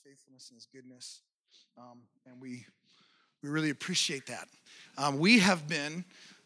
faithfulness and his goodness. And we really appreciate that. We have been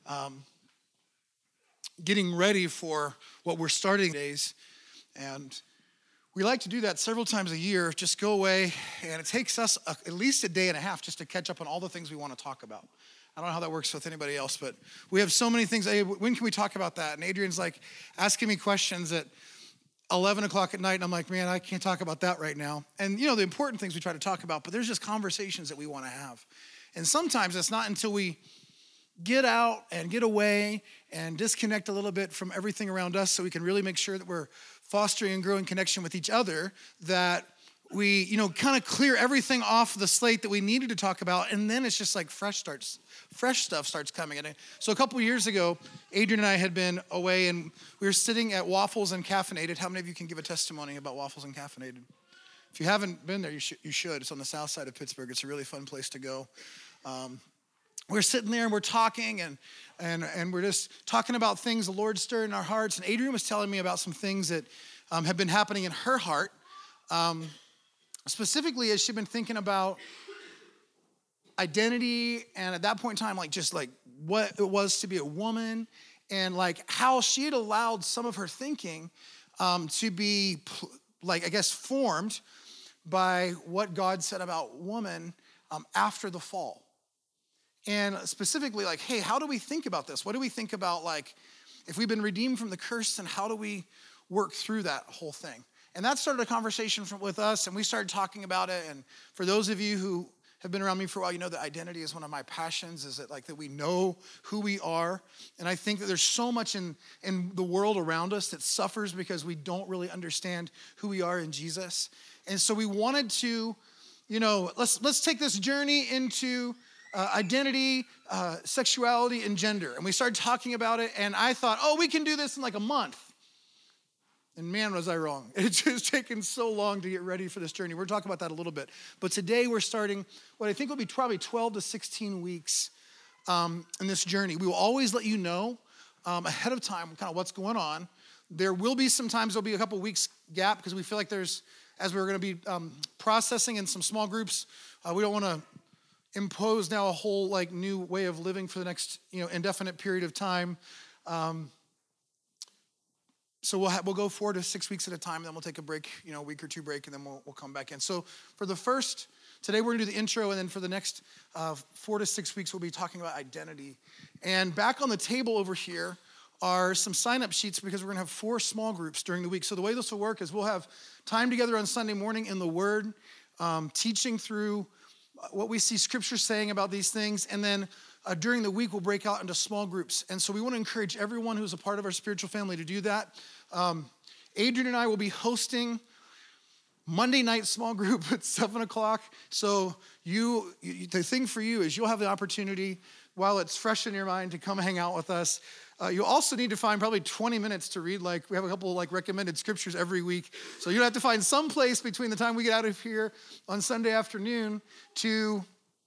getting ready for what we're starting days. And we like to do that several times a year, just go away. And it takes us at least a day and a half just to catch up on all the things we want to talk about. I don't know how that works with anybody else, but we have so many things. Hey, when can we talk about that? And Adrian's like asking me questions at 11 o'clock at night, and I'm like, man, I can't talk about that right now. And the important things we try to talk about, but there's just conversations that we want to have. And sometimes it's not until we get out and get away and disconnect a little bit from everything around us so we can really make sure that we're fostering and growing connection with each other that we, kind of clear everything off the slate that we needed to talk about. And then it's just like fresh stuff starts coming in. So a couple of years ago, Adrian and I had been away and we were sitting at Waffles and Caffeinated. How many of you can give a testimony about Waffles and Caffeinated? If you haven't been there, you should. It's on the south side of Pittsburgh. It's a really fun place to go. We're sitting there and we're talking and we're just talking about things the Lord stirred in our hearts. And Adrian was telling me about some things that have been happening in her heart. Specifically, as she'd been thinking about identity, and at that point in time, just what it was to be a woman, and how she had allowed some of her thinking to be formed by what God said about woman after the fall. And specifically, hey, how do we think about this? What do we think about if we've been redeemed from the curse, and how do we work through that whole thing? And that started a conversation with us, and we started talking about it. And for those of you who have been around me for a while, you know that identity is one of my passions, is that we know who we are. And I think that there's so much in the world around us that suffers because we don't really understand who we are in Jesus. And so we wanted to, let's take this journey into identity, sexuality, and gender. And we started talking about it, and I thought, we can do this in a month. And man, was I wrong. It's just taken so long to get ready for this journey. We're talking about that a little bit. But today we're starting what I think will be probably 12 to 16 weeks in this journey. We will always let you know ahead of time kind of what's going on. There will be sometimes there'll be a couple weeks gap because we feel like as we're going to be processing in some small groups, we don't want to impose now a whole new way of living for the next indefinite period of time. So we'll go 4 to 6 weeks at a time, and then we'll take a break, a week or two break, and then we'll come back in. So for the first, today we're gonna do the intro, and then for the next 4 to 6 weeks, we'll be talking about identity. And back on the table over here are some sign-up sheets because we're gonna have 4 small groups during the week. So the way this will work is we'll have time together on Sunday morning in the Word, teaching through what we see Scripture saying about these things, and then during the week, we'll break out into small groups. And so we want to encourage everyone who's a part of our spiritual family to do that. Adrian and I will be hosting Monday night small group at 7 o'clock. So the thing for you is you'll have the opportunity, while it's fresh in your mind, to come hang out with us. You'll also need to find probably 20 minutes to read. We have a couple recommended scriptures every week. So you'll have to find some place between the time we get out of here on Sunday afternoon to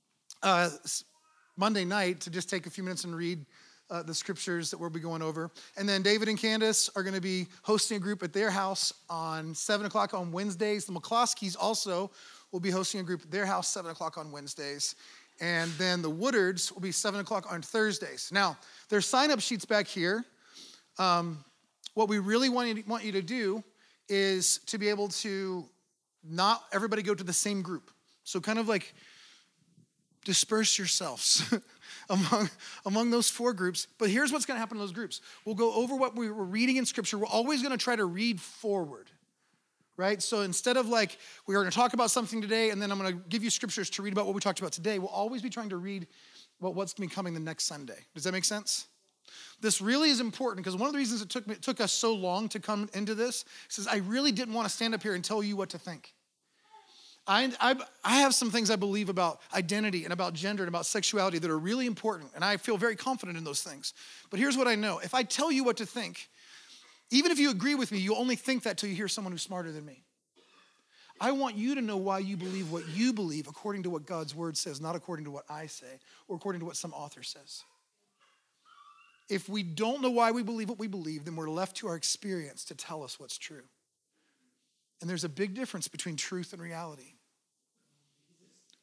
Monday night to just take a few minutes and read the scriptures that we'll be going over. And then David and Candace are going to be hosting a group at their house on 7 o'clock on Wednesdays. The McCloskeys also will be hosting a group at their house 7 o'clock on Wednesdays. And then the Woodards will be 7 o'clock on Thursdays. Now, there's sign-up sheets back here. What we really want you to do is to be able to not everybody go to the same group. So kind of disperse yourselves among those 4 groups. But here's what's going to happen in those groups. We'll go over what we were reading in Scripture. We're always going to try to read forward, right? So instead of we're going to talk about something today, and then I'm going to give you scriptures to read about what we talked about today, we'll always be trying to read about what's going to be coming the next Sunday. Does that make sense? This really is important because one of the reasons it took us so long to come into this is I really didn't want to stand up here and tell you what to think. I have some things I believe about identity and about gender and about sexuality that are really important, and I feel very confident in those things. But here's what I know. If I tell you what to think, even if you agree with me, you'll only think that till you hear someone who's smarter than me. I want you to know why you believe what you believe according to what God's word says, not according to what I say or according to what some author says. If we don't know why we believe what we believe, then we're left to our experience to tell us what's true. And there's a big difference between truth and reality.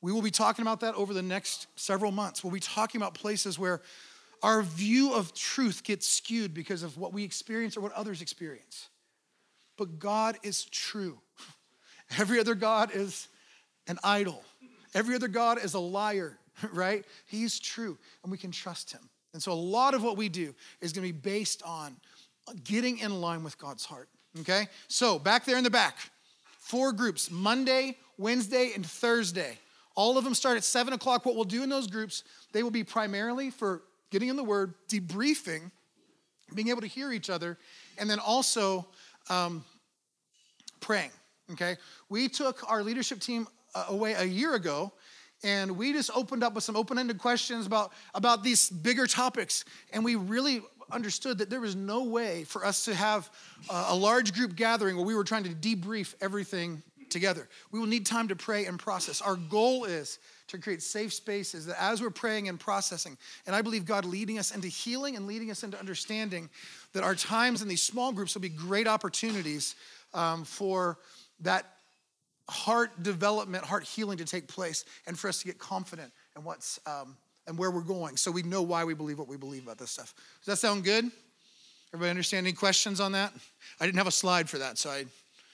We will be talking about that over the next several months. We'll be talking about places where our view of truth gets skewed because of what we experience or what others experience. But God is true. Every other God is an idol. Every other God is a liar, right? He's true, and we can trust him. And so a lot of what we do is going to be based on getting in line with God's heart, okay? So back there in the back, 4 groups, Monday, Wednesday, and Thursday. All of them start at 7 o'clock. What we'll do in those groups, they will be primarily for getting in the Word, debriefing, being able to hear each other, and then also praying, okay? We took our leadership team away a year ago, and we just opened up with some open-ended questions about these bigger topics, and we really understood that there was no way for us to have a large group gathering where we were trying to debrief everything together. We will need time to pray and process. Our goal is to create safe spaces that as we're praying and processing, and I believe God leading us into healing and leading us into understanding that our times in these small groups will be great opportunities for that heart development, heart healing to take place, and for us to get confident in what's and where we're going, so we know why we believe what we believe about this stuff. Does that sound good? Everybody understand? Any questions on that? I didn't have a slide for that, all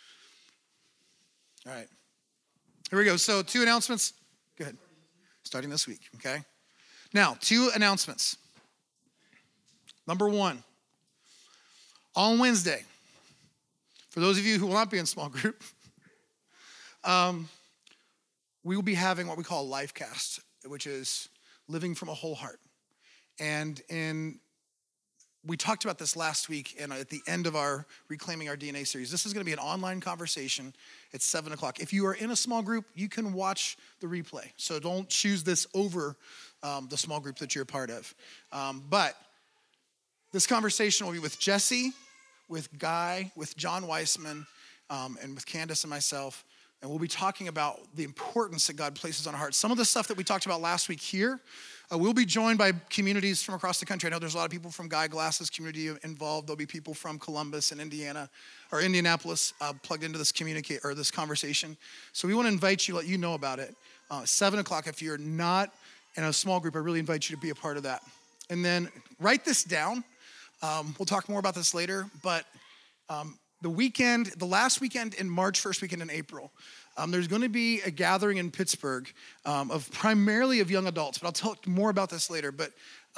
right. Here we go. So 2 announcements. Go ahead. Starting this week, okay? Now, 2 announcements. Number 1, on Wednesday, for those of you who will not be in small group, we will be having what we call a life cast, which is living from a whole heart. And we talked about this last week and at the end of our Reclaiming Our DNA series. This is going to be an online conversation at 7 o'clock. If you are in a small group, you can watch the replay. So don't choose this over the small group that you're a part of. But this conversation will be with Jesse, with Guy, with John Weissman, and with Candace and myself. And we'll be talking about the importance that God places on our hearts. Some of the stuff that we talked about last week here, we'll be joined by communities from across the country. I know there's a lot of people from Guy Glass's community involved. There'll be people from Columbus and Indiana, or Indianapolis, plugged into this this conversation. So we want to invite you, let you know about it. 7 o'clock, if you're not in a small group, I really invite you to be a part of that. And then write this down. We'll talk more about this later, but the last weekend in March, first weekend in April, there's going to be a gathering in Pittsburgh primarily of young adults, but I'll talk more about this later. But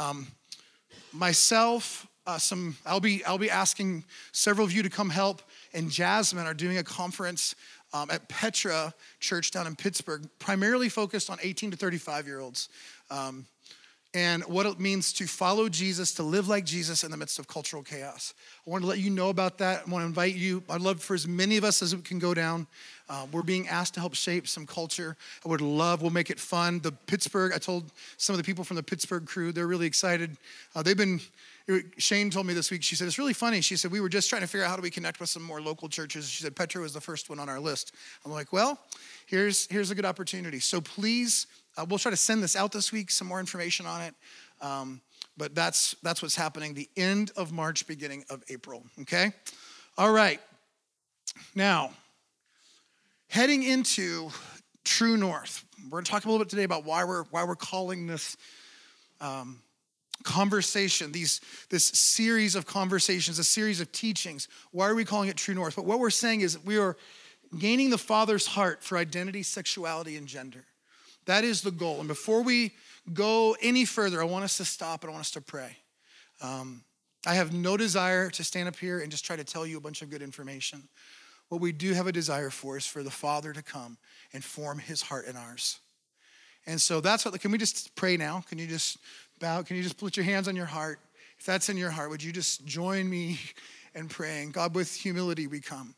myself, I'll be asking several of you to come help, and Jasmine are doing a conference at Petra Church down in Pittsburgh, primarily focused on 18 to 35-year-olds. And what it means to follow Jesus, to live like Jesus in the midst of cultural chaos. I want to let you know about that. I want to invite you. I'd love for as many of us as we can go down. We're being asked to help shape some culture. We'll make it fun. I told some of the people from the Pittsburgh crew, they're really excited. Shane told me this week, she said, it's really funny. She said, we were just trying to figure out how do we connect with some more local churches. She said, Petra was the first one on our list. I'm like, well, here's a good opportunity. So please, we'll try to send this out this week, some more information on it. But that's what's happening the end of March, beginning of April, okay? All right. Now, heading into True North, we're going to talk a little bit today about why we're calling this conversation, this series of conversations, a series of teachings. Why are we calling it True North? But what we're saying is we are gaining the Father's heart for identity, sexuality, and gender. That is the goal. And before we go any further, I want us to stop and I want us to pray. I have no desire to stand up here and just try to tell you a bunch of good information. What we do have a desire for is for the Father to come and form his heart in ours. And so can we just pray now? Can you just bow? Can you just put your hands on your heart? If that's in your heart, would you just join me in praying? God, with humility we come.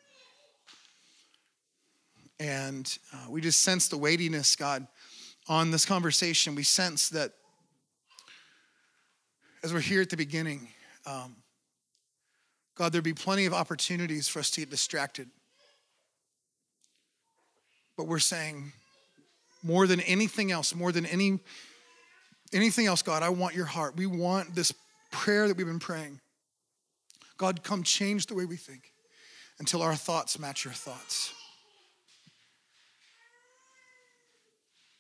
And we just sense the weightiness, God, on this conversation. We sense that as we're here at the beginning, God, there'd be plenty of opportunities for us to get distracted. But we're saying more than anything else, more than anything else, God, I want your heart. We want this prayer that we've been praying. God, come change the way we think until our thoughts match your thoughts.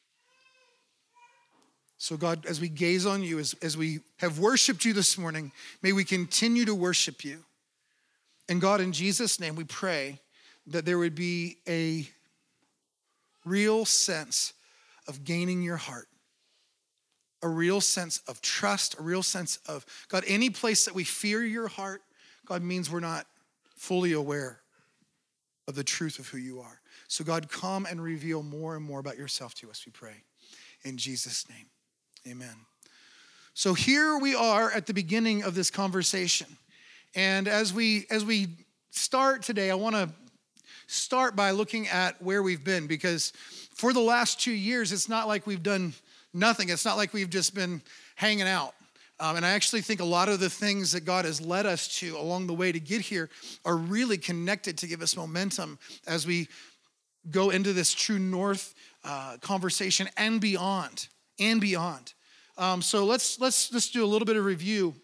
So God, as we gaze on you, as we have worshiped you this morning, may we continue to worship you. And God, in Jesus' name, we pray that there would be a real sense of gaining your heart, a real sense of trust, a real sense of, God, any place that we fear your heart, God, means we're not fully aware of the truth of who you are. So God, come and reveal more and more about yourself to us, we pray. In Jesus' name, amen. So here we are at the beginning of this conversation. And as we start today, I want to start by looking at where we've been, because for the last 2 years, it's not like we've done nothing. It's not like we've just been hanging out. And I actually think a lot of the things that God has led us to along the way to get here are really connected to give us momentum as we go into this True North conversation and beyond, So let's just do a little bit of review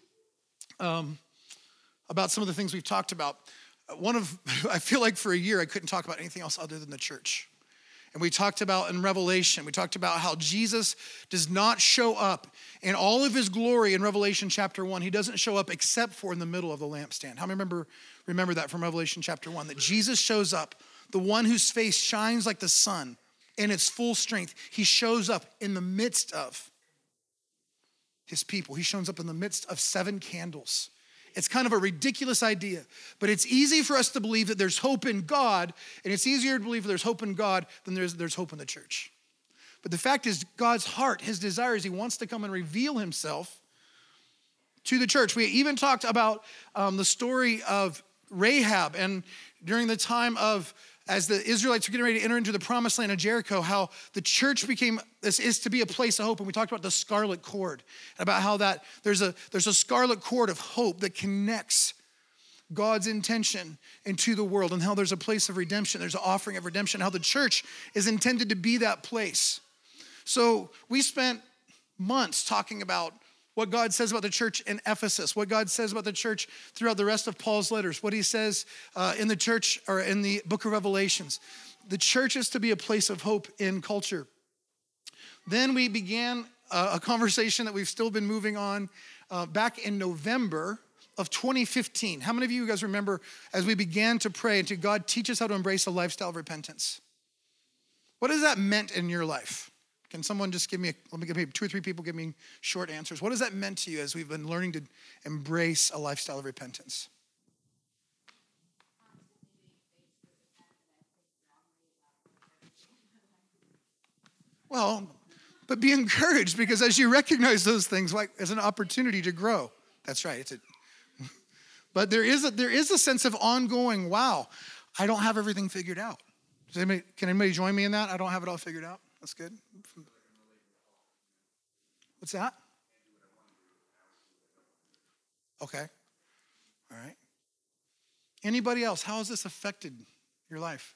about some of the things we've talked about. I feel like for a year I couldn't talk about anything else other than the church. And we talked about in Revelation, we talked about how Jesus does not show up in all of his glory in Revelation chapter 1. He doesn't show up except for in the middle of the lampstand. How many remember that from Revelation chapter 1? That Jesus shows up, the one whose face shines like the sun in its full strength. He shows up in the midst of his people. He shows up in the midst of 7 candles. It's kind of a ridiculous idea, but it's easy for us to believe that there's hope in God, and it's easier to believe there's hope in God than there's hope in the church. But the fact is, God's heart, his desire is he wants to come and reveal himself to the church. We even talked about the story of Rahab, and during the time as the Israelites were getting ready to enter into the promised land of Jericho, how the church is to be a place of hope. And we talked about the scarlet cord, about how that there's a scarlet cord of hope that connects God's intention into the world, and how there's a place of redemption. There's an offering of redemption, how the church is intended to be that place. So we spent months talking about what God says about the church in Ephesus, what God says about the church throughout the rest of Paul's letters, what he says in the church or in the book of Revelations. The church is to be a place of hope in culture. Then we began a conversation that we've still been moving on back in November of 2015. How many of you guys remember as we began to pray and to God teach us how to embrace a lifestyle of repentance? What has that meant in your life? Can someone just give me 2 or 3 people give me short answers? What has that meant to you as we've been learning to embrace a lifestyle of repentance? Well, but be encouraged, because as you recognize those things, like as an opportunity to grow. That's right. But there is a sense of ongoing, wow, I don't have everything figured out. Can anybody join me in that? I don't have it all figured out. That's good. What's that? Okay. All right. Anybody else? How has this affected your life?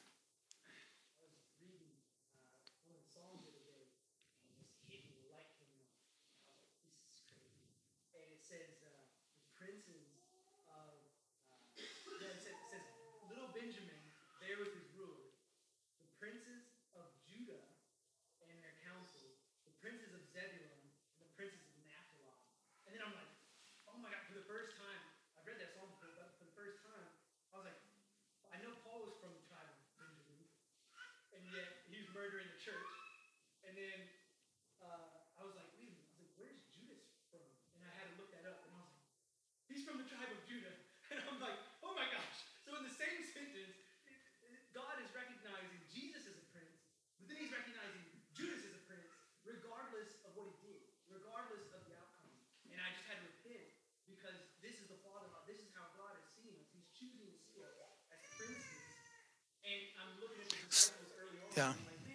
Yeah.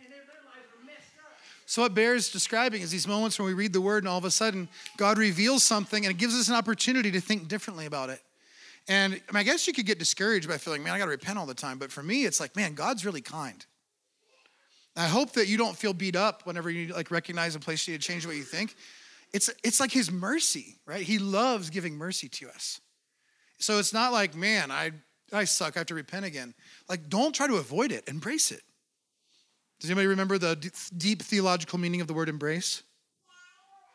So what Bear's describing is these moments when we read the word and all of a sudden God reveals something and it gives us an opportunity to think differently about it. And I guess you could get discouraged by feeling, man, I got to repent all the time. But for me, it's like, man, God's really kind. I hope that you don't feel beat up whenever you recognize a place you need to change the way you think. It's like his mercy, right? He loves giving mercy to us. So it's not like, man, I suck, I have to repent again. Don't try to avoid it, embrace it. Does anybody remember the deep theological meaning of the word embrace?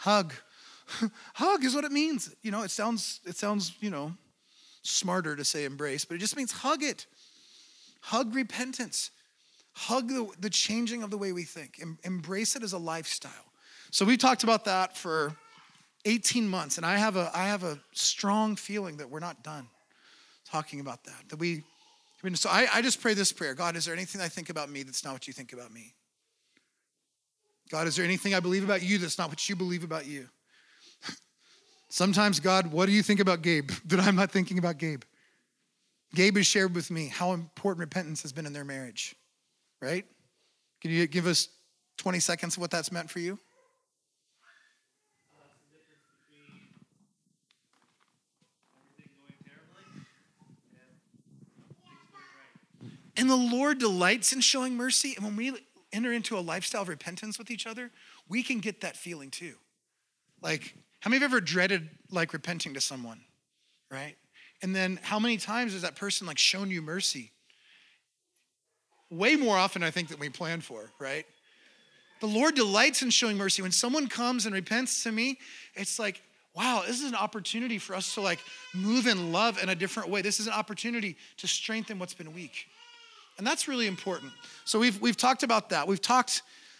Hug. Hug is what it means. It sounds, smarter to say embrace, but it just means hug it. Hug repentance. Hug the changing of the way we think. Embrace it as a lifestyle. So we talked about that for 18 months, and I have a strong feeling that we're not done talking about that. So I just pray this prayer. God, is there anything I think about me that's not what you think about me? God, is there anything I believe about you that's not what you believe about you? Sometimes, God, what do you think about Gabe that I'm not thinking about Gabe? Gabe has shared with me how important repentance has been in their marriage, right? Can you give us 20 seconds of what that's meant for you? And the Lord delights in showing mercy. And when we enter into a lifestyle of repentance with each other, we can get that feeling too. Like, how many of you have ever dreaded repenting to someone, right? And then how many times has that person shown you mercy? Way more often, I think, than we planned for, right? The Lord delights in showing mercy. When someone comes and repents to me, it's like, wow, this is an opportunity for us to move in love in a different way. This is an opportunity to strengthen what's been weak. And that's really important. So we've talked about that. We've talked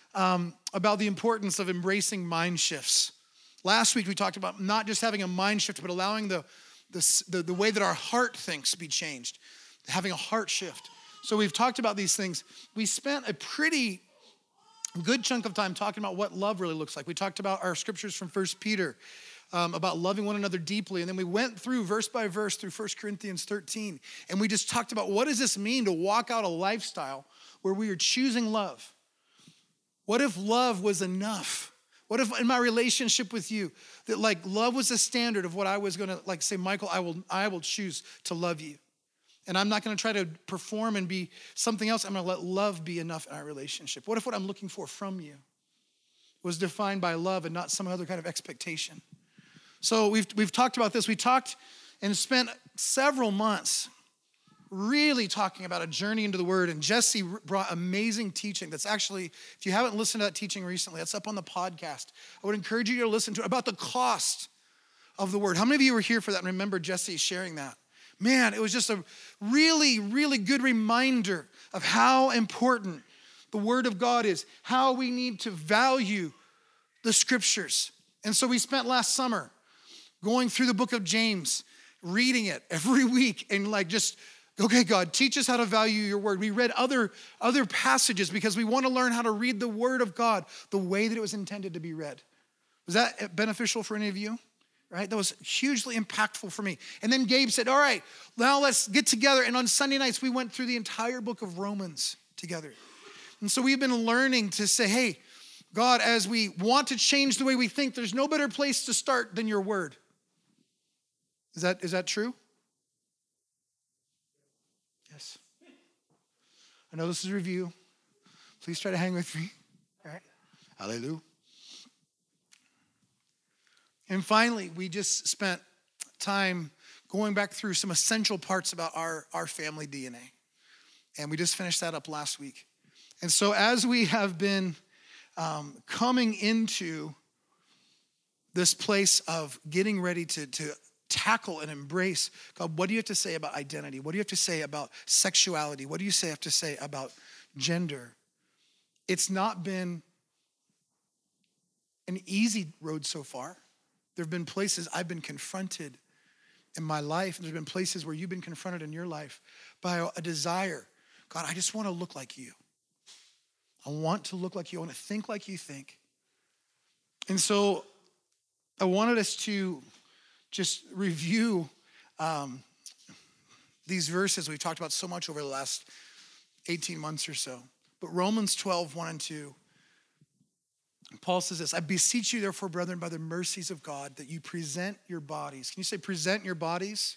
about the importance of embracing mind shifts. Last week we talked about not just having a mind shift, but allowing the way that our heart thinks be changed, having a heart shift. So we've talked about these things. We spent a pretty good chunk of time talking about what love really looks like. We talked about our scriptures from 1 Peter, about loving one another deeply. And then we went through verse by verse through 1 Corinthians 13. And we just talked about what does this mean to walk out a lifestyle where we are choosing love? What if love was enough? What if in my relationship with you, that love was the standard of what I was gonna say, Michael, I will choose to love you. And I'm not gonna try to perform and be something else. I'm gonna let love be enough in our relationship. What if what I'm looking for from you was defined by love and not some other kind of expectation? So we've talked about this. We talked and spent several months really talking about a journey into the Word. And Jesse brought amazing teaching that's actually, if you haven't listened to that teaching recently, that's up on the podcast. I would encourage you to listen to it about the cost of the Word. How many of you were here for that and remember Jesse sharing that? Man, it was just a really, really good reminder of how important the Word of God is, how we need to value the Scriptures. And so we spent last summer going through the book of James, reading it every week and just, okay, God, teach us how to value your word. We read other passages because we want to learn how to read the word of God the way that it was intended to be read. Was that beneficial for any of you? Right? That was hugely impactful for me. And then Gabe said, all right, now let's get together. And on Sunday nights, we went through the entire book of Romans together. And so we've been learning to say, hey, God, as we want to change the way we think, there's no better place to start than your word. Is that true? Yes. I know this is a review. Please try to hang with me. All right. Hallelujah. And finally, we just spent time going back through some essential parts about our family DNA. And we just finished that up last week. And so as we have been coming into this place of getting ready to tackle and embrace, God, what do you have to say about identity? What do you have to say about sexuality? What do you have to say about gender? It's not been an easy road so far. There have been places I've been confronted in my life, and there's been places where you've been confronted in your life by a desire. God, I just want to look like you. I want to look like you. I want to think like you think. And so I wanted us to just review these verses we've talked about so much over the last 18 months or so. But Romans 12, 1 and 2, Paul says this, I beseech you therefore, brethren, by the mercies of God, that you present your bodies. Can you say present your bodies?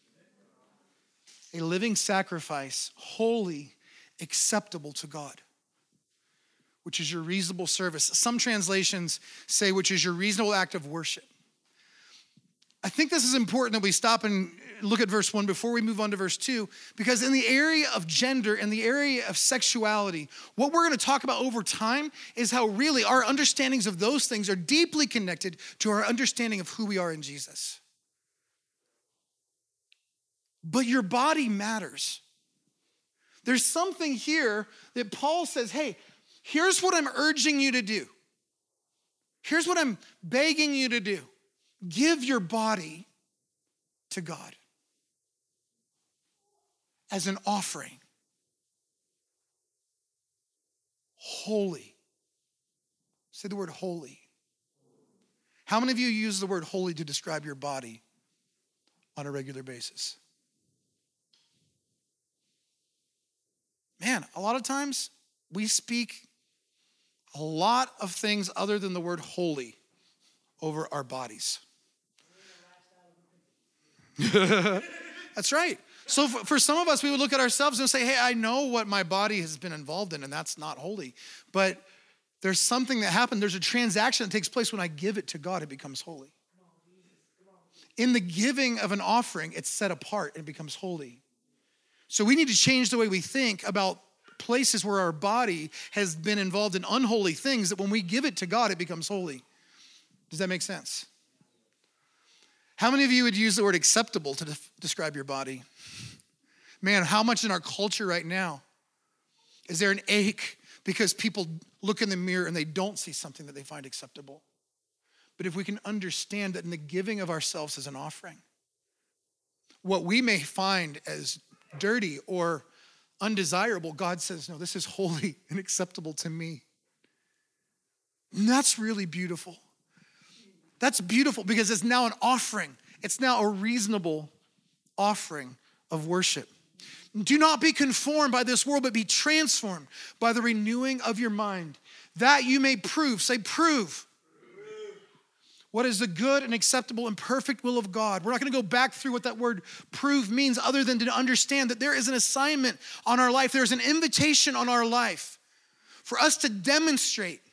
A living sacrifice, holy, acceptable to God, which is your reasonable service. Some translations say, which is your reasonable act of worship. I think this is important that we stop and look at verse 1 before we move on to verse 2, because in the area of gender and the area of sexuality, what we're going to talk about over time is how really our understandings of those things are deeply connected to our understanding of who we are in Jesus. But your body matters. There's something here that Paul says, hey, here's what I'm urging you to do. Here's what I'm begging you to do. Give your body to God as an offering. Holy. Say the word holy. How many of you use the word holy to describe your body on a regular basis? Man, a lot of times we speak a lot of things other than the word holy over our bodies. That's right. So for some of us, we would look at ourselves and say, hey, I know what my body has been involved in, and that's not holy. But there's something that happened. There's a transaction that takes place when I give it to God, it becomes holy. In the giving of an offering, it's set apart and becomes holy. So we need to change the way we think about places where our body has been involved in unholy things, that when we give it to God, it becomes holy. Does that make sense? How many of you would use the word acceptable to describe your body? Man, how much in our culture right now is there an ache because people look in the mirror and they don't see something that they find acceptable? But if we can understand that in the giving of ourselves as an offering, what we may find as dirty or undesirable, God says, no, this is holy and acceptable to me. And that's really beautiful. That's beautiful because it's now an offering. It's now a reasonable offering of worship. Do not be conformed by this world, but be transformed by the renewing of your mind, that you may prove, say prove, what is the good and acceptable and perfect will of God. We're not going to go back through what that word prove means other than to understand that there is an assignment on our life. There's an invitation on our life for us to demonstrate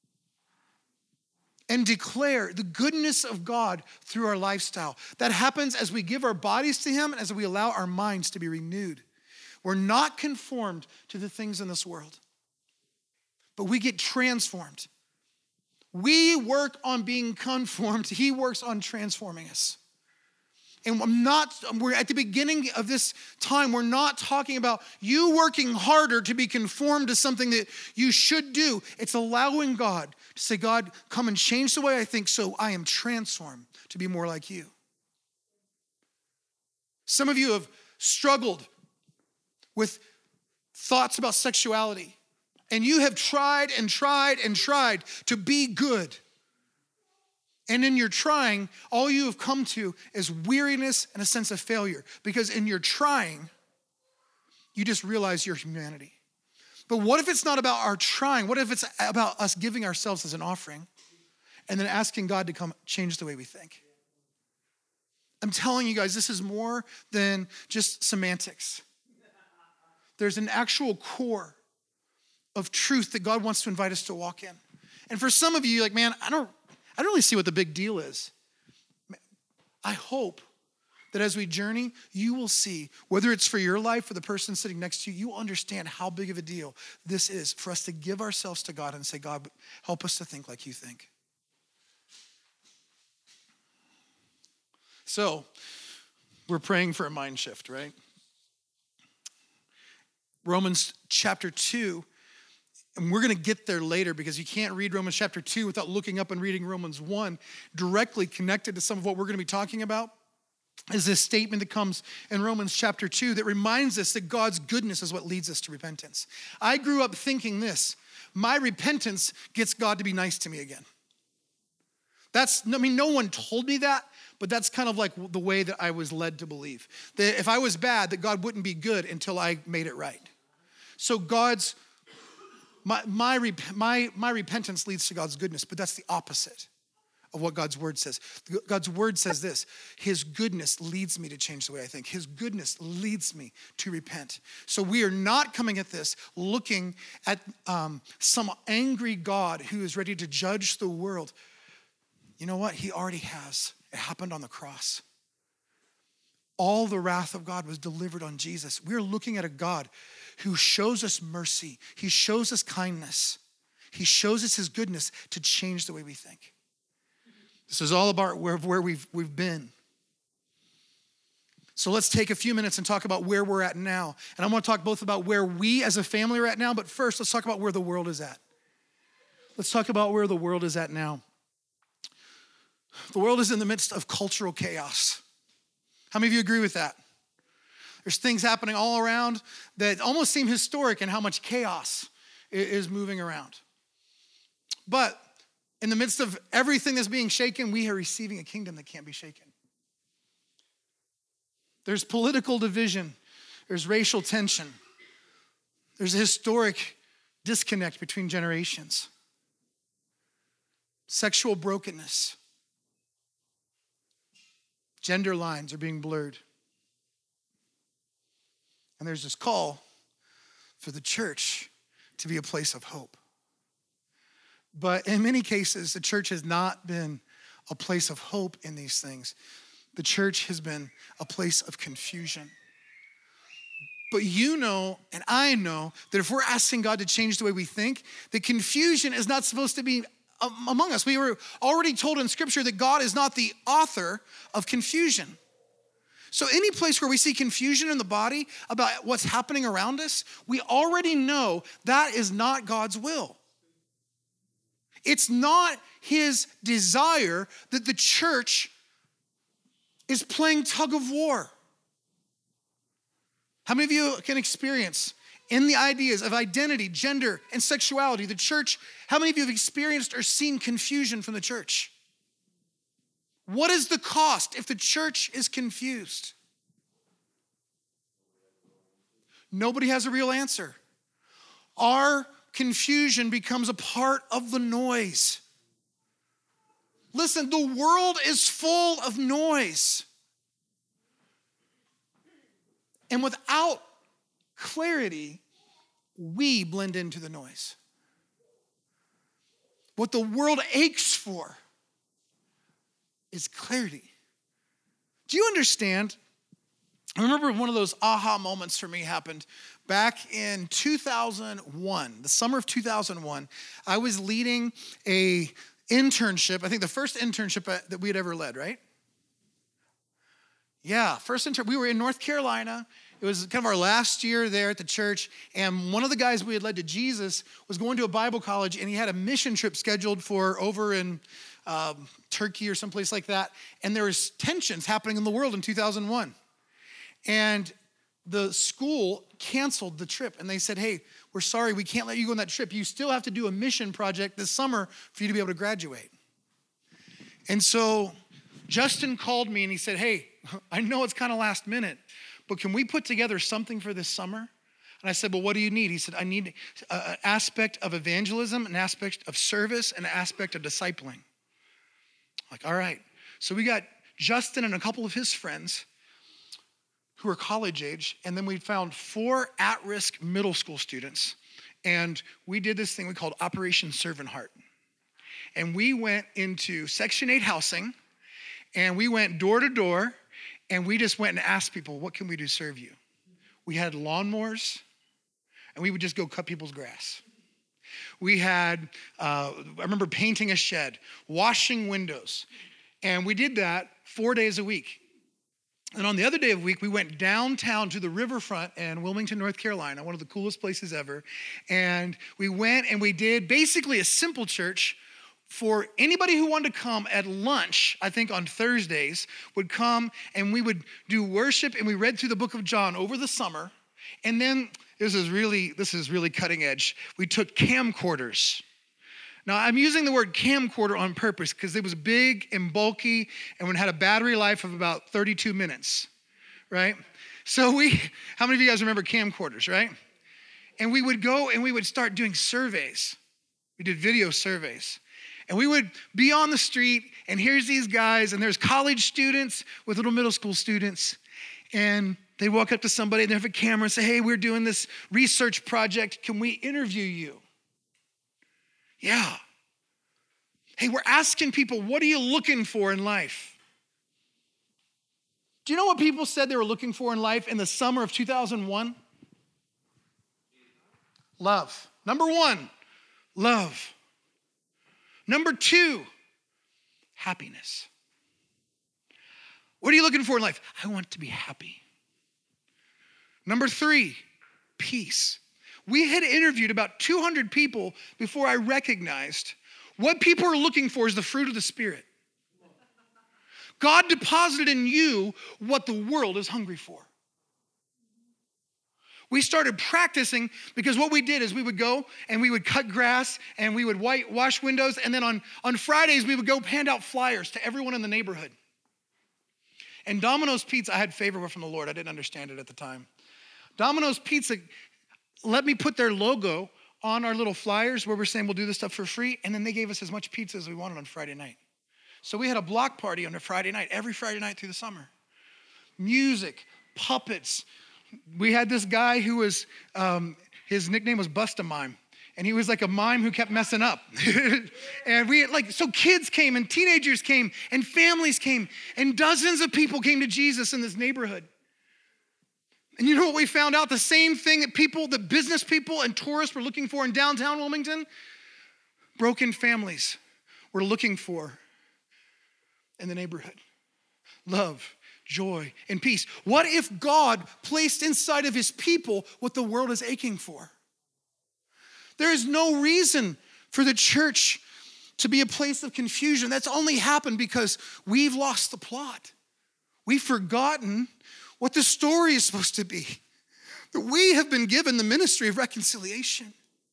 and declare the goodness of God through our lifestyle. That happens as we give our bodies to Him and as we allow our minds to be renewed. We're not conformed to the things in this world, but we get transformed. We work on being conformed. He works on transforming us. And we're at the beginning of this time, we're not talking about you working harder to be conformed to something that you should do. It's allowing God to say, God, come and change the way I think so I am transformed to be more like you. Some of you have struggled with thoughts about sexuality, and you have tried and tried and tried to be good. And in your trying, all you have come to is weariness and a sense of failure. Because in your trying, you just realize your humanity. But what if it's not about our trying? What if it's about us giving ourselves as an offering and then asking God to come change the way we think? I'm telling you guys, this is more than just semantics. There's an actual core of truth that God wants to invite us to walk in. And for some of you, you're like, man, I don't really see what the big deal is. I hope that as we journey, you will see, whether it's for your life or the person sitting next to you, you will understand how big of a deal this is for us to give ourselves to God and say, God, help us to think like you think. So, we're praying for a mind shift, right? Romans chapter 2, and we're going to get there later because you can't read Romans chapter 2 without looking up and reading Romans 1, directly connected to some of what we're going to be talking about, is this statement that comes in Romans chapter 2 that reminds us that God's goodness is what leads us to repentance. I grew up thinking my repentance gets God to be nice to me again. No one told me that, but that's kind of like the way that I was led to believe. That if I was bad, that God wouldn't be good until I made it right. So my repentance leads to God's goodness, but that's the opposite of what God's word says. God's word says this: His goodness leads me to change the way I think. His goodness leads me to repent. So we are not coming at this looking at some angry God who is ready to judge the world. You know what? He already has. It happened on the cross. All the wrath of God was delivered on Jesus. We're looking at a God who shows us mercy. He shows us kindness. He shows us his goodness to change the way we think. This is all about where we've been. So let's take a few minutes and talk about where we're at now. And I want to talk both about where we as a family are at now, but first let's talk about where the world is at. Let's talk about where the world is at now. The world is in the midst of cultural chaos. How many of you agree with that? There's things happening all around that almost seem historic in how much chaos is moving around. But in the midst of everything that's being shaken, we are receiving a kingdom that can't be shaken. There's political division. There's racial tension. There's a historic disconnect between generations. Sexual brokenness. Gender lines are being blurred. And there's this call for the church to be a place of hope. But in many cases, the church has not been a place of hope in these things. The church has been a place of confusion. But you know, and I know, that if we're asking God to change the way we think, that confusion is not supposed to be among us. We were already told in Scripture that God is not the author of confusion. So any place where we see confusion in the body about what's happening around us, we already know that is not God's will. It's not his desire that the church is playing tug of war. How many of you can experience in the ideas of identity, gender, and sexuality, the church, how many of you have experienced or seen confusion from the church? What is the cost if the church is confused? Nobody has a real answer. Our confusion becomes a part of the noise. Listen, the world is full of noise. And without clarity, we blend into the noise. What the world aches for is clarity. Do you understand? I remember one of those aha moments for me happened back in 2001, the summer of 2001. I was leading a internship, I think the first internship that we had ever led, right? Yeah, first intern. We were in North Carolina. It was kind of our last year there at the church, and one of the guys we had led to Jesus was going to a Bible college, and he had a mission trip scheduled for over in Turkey or someplace like that, and there was tensions happening in the world in 2001. And the school canceled the trip, and they said, hey, we're sorry, we can't let you go on that trip. You still have to do a mission project this summer for you to be able to graduate. And so Justin called me, and he said, hey, I know it's kind of last minute, but can we put together something for this summer? And I said, well, what do you need? He said, I need an aspect of evangelism, an aspect of service, and an aspect of discipling. I'm like, all right. So we got Justin and a couple of his friends who are college age, and then we found 4 at-risk middle school students, and we did this thing we called Operation Servant Heart. And we went into Section 8 housing, and we went door to door, and we just went and asked people, what can we do to serve you? We had lawnmowers, and we would just go cut people's grass. We had, I remember painting a shed, washing windows, and we did that 4 days a week. And on the other day of the week, we went downtown to the riverfront in Wilmington, North Carolina, one of the coolest places ever. And we went and we did basically a simple church for anybody who wanted to come at lunch, I think on Thursdays, would come and we would do worship, and we read through the book of John over the summer. And then this is really cutting edge. We took camcorders. Now, I'm using the word camcorder on purpose because it was big and bulky and it had a battery life of about 32 minutes, right? So how many of you guys remember camcorders, right? And we would go and we would start doing surveys. We did video surveys. And we would be on the street, and here's these guys, and there's college students with little middle school students, and they walk up to somebody and they have a camera and say, hey, we're doing this research project. Can we interview you? Yeah. Hey, we're asking people, what are you looking for in life? Do you know what people said they were looking for in life in the summer of 2001? Love. Number one, love. Number two, happiness. What are you looking for in life? I want to be happy. Number three, peace. We had interviewed about 200 people before I recognized what people are looking for is the fruit of the Spirit. God deposited in you what the world is hungry for. We started practicing because what we did is we would go and we would cut grass and we would wash windows, and then on Fridays we would go hand out flyers to everyone in the neighborhood. And Domino's Pizza, I had favor from the Lord. I didn't understand it at the time. Domino's Pizza let me put their logo on our little flyers where we're saying we'll do this stuff for free, and then they gave us as much pizza as we wanted on Friday night. So we had a block party on a Friday night, every Friday night through the summer. Music, puppets. We had this guy who was, his nickname was Bust-A-Mime. And he was like a mime who kept messing up. And so kids came and teenagers came and families came and dozens of people came to Jesus in this neighborhood. And you know what we found out? The same thing that business people and tourists were looking for in downtown Wilmington, broken families were looking for in the neighborhood. Love, joy, and peace. What if God placed inside of his people what the world is aching for? There is no reason for the church to be a place of confusion. That's only happened because we've lost the plot. We've forgotten what the story is supposed to be. That we have been given the ministry of reconciliation.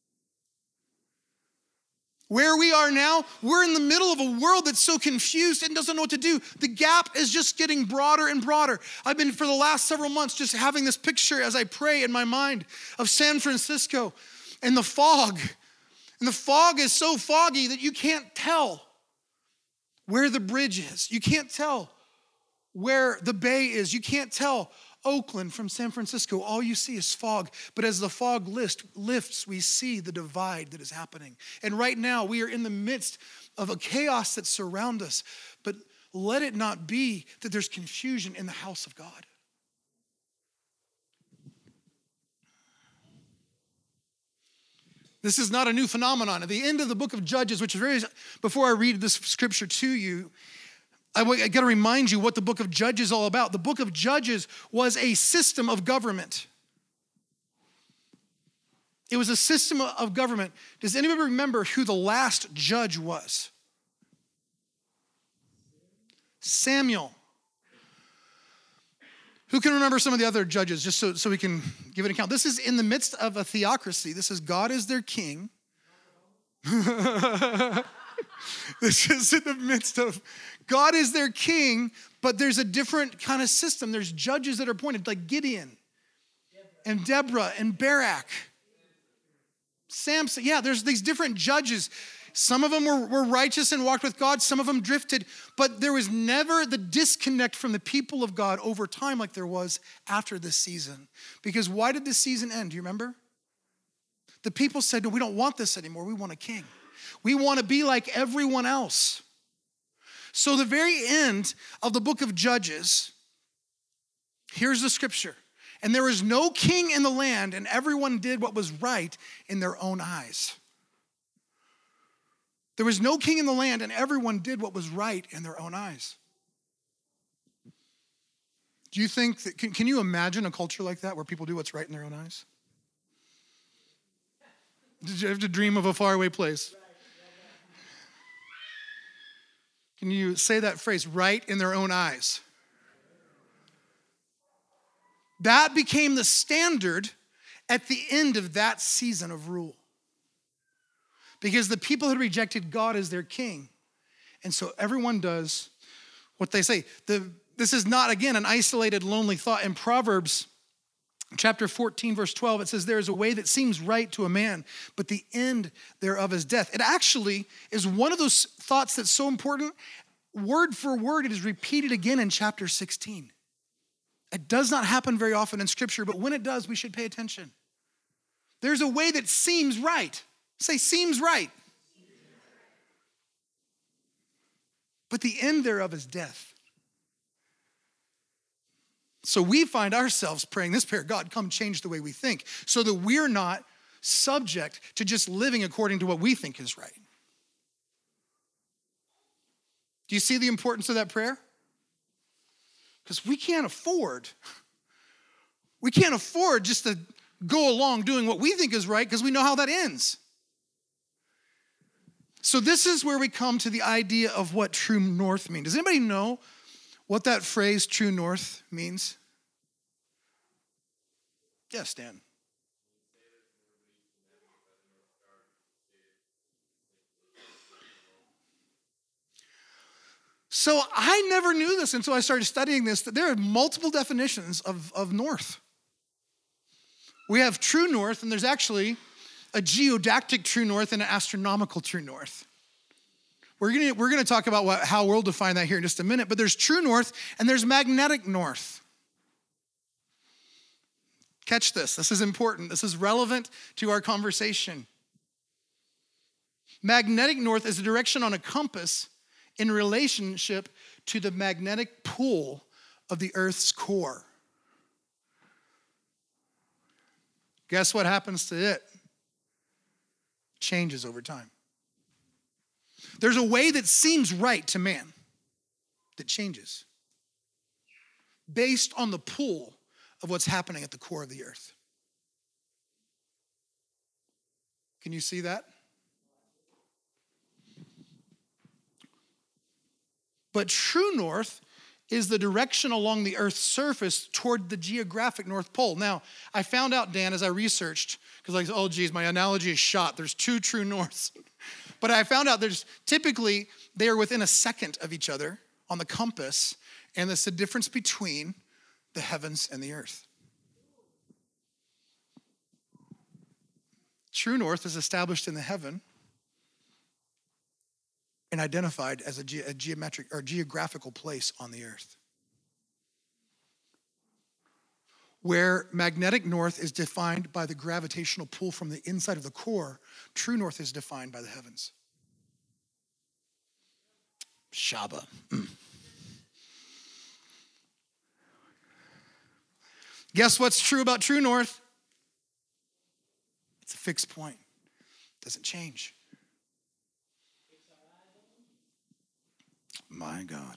Where we are now, we're in the middle of a world that's so confused and doesn't know what to do. The gap is just getting broader and broader. I've been, for the last several months, just having this picture as I pray in my mind of San Francisco and the fog. And the fog is so foggy that you can't tell where the bridge is. You can't tell where the bay is. You can't tell Oakland from San Francisco. All you see is fog. But as the fog lifts, we see the divide that is happening. And right now, we are in the midst of a chaos that surrounds us. But let it not be that there's confusion in the house of God. This is not a new phenomenon. At the end of the book of Judges, which is before I read this scripture to you, I got to remind you what the book of Judges is all about. The book of Judges was a system of government. It was a system of government. Does anybody remember who the last judge was? Samuel. Who can remember some of the other judges, just so we can give an account? This is in the midst of a theocracy. This is God is their king. This is in the midst of God is their king, but there's a different kind of system. There's judges that are appointed, like Gideon and Deborah and Barak. Samson. Yeah, there's these different judges. Some of them were righteous and walked with God. Some of them drifted. But there was never the disconnect from the people of God over time like there was after this season. Because why did this season end? Do you remember? The people said, no, we don't want this anymore. We want a king. We want to be like everyone else. So the very end of the book of Judges, here's the scripture. And there was no king in the land, and everyone did what was right in their own eyes. There was no king in the land, and everyone did what was right in their own eyes. Do you think that, can you imagine a culture like that where people do what's right in their own eyes? Did you have to dream of a faraway place? Can you say that phrase, right in their own eyes? That became the standard at the end of that season of rule. Because the people had rejected God as their king. And so everyone does what they say. This is not, again, an isolated, lonely thought. In Proverbs chapter 14, verse 12, it says, there is a way that seems right to a man, but the end thereof is death. It actually is one of those thoughts that's so important. Word for word, it is repeated again in chapter 16. It does not happen very often in Scripture, but when it does, we should pay attention. There's a way that seems right. Say, seems right. But the end thereof is death. So we find ourselves praying this prayer, God, come change the way we think, so that we're not subject to just living according to what we think is right. Do you see the importance of that prayer? Because we can't afford just to go along doing what we think is right because we know how that ends. So this is where we come to the idea of what true north means. Does anybody know what that phrase true north means? Yes, Dan. So I never knew this until I started studying this, that there are multiple definitions of north. We have true north, and there's actually a geodactic true north and an astronomical true north. We're gonna talk about how we'll define that here in just a minute, but there's true north and there's magnetic north. Catch this. This is important. This is relevant to our conversation. Magnetic north is a direction on a compass in relationship to the magnetic pull of the Earth's core. Guess what happens to it? Changes over time. There's a way that seems right to man that changes based on the pull of what's happening at the core of the earth. Can you see that? But true north is the direction along the earth's surface toward the geographic North Pole. Now, I found out, Dan, as I researched, because oh geez, my analogy is shot. There's two true norths. But I found out typically they are within a second of each other on the compass, and that's the difference between the heavens and the earth. True north is established in the heaven and identified as a geometric or geographical place on the earth. Where magnetic north is defined by the gravitational pull from the inside of the core, true north is defined by the heavens. Shaba. Guess what's true about true north? It's a fixed point. It doesn't change. My God.